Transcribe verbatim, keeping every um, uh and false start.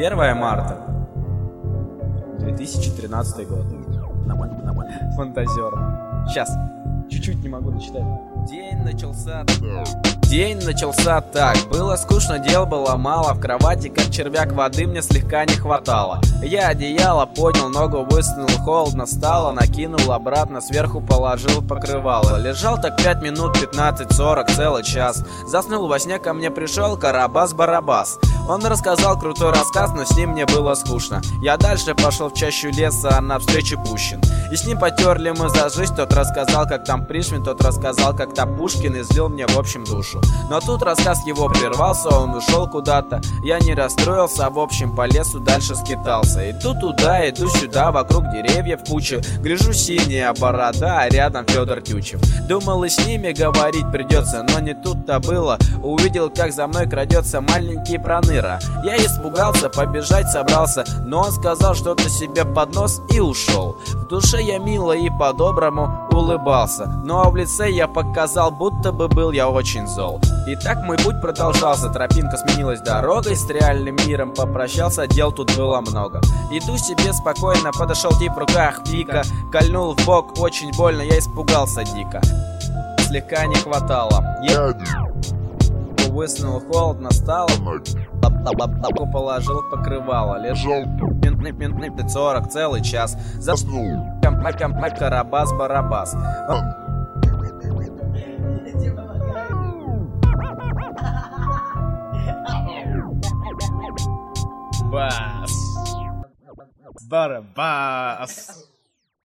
первое марта две тысячи тринадцатый год. Фантазер. Сейчас. Чуть-чуть не могу дочитать. День начался... День начался так. Было скучно, дел было мало. В кровати, как червяк, воды мне слегка не хватало. Я одеяло поднял, ногу высунул, холодно стало. Накинул обратно, сверху положил покрывало. Лежал так пять минут, пятнадцать, сорок, целый час. Заснул во сне, ко мне пришел Карабас-Барабас. Он рассказал крутой рассказ, но с ним мне было скучно. Я дальше пошел в чащу леса, а навстречу Пущин. И с ним потерли мы за жизнь. Тот рассказал, как там Пришвин, тот рассказал, как там Пушкин, излил мне в общем душу. Но тут рассказ его прервался, он ушел куда-то. Я не расстроился, в общем по лесу дальше скитался. Иду туда, иду сюда, вокруг деревьев куча. Гляжу, синяя борода, а рядом Федор Тютчев. Думал, и с ними говорить придется, но не тут-то было. Увидел, как за мной крадется маленький проныра. Я испугался, побежать собрался, но он сказал что-то себе под нос и ушел. В душе я мило и по-доброму улыбался, но в лице я показал, будто бы был я очень зол. И так мой путь продолжался, тропинка сменилась дорогой, с реальным миром попрощался, дел тут было много. Иду себе спокойно, подошел тип в руках пика, кольнул в бок, очень больно, я испугался дико. Слегка не хватало. Я высунул, холодно стало. Лапку положил, покрывало. Лежал минут сорок, целый час. Заснул. Карабас-Барабас. Бас. Барабас.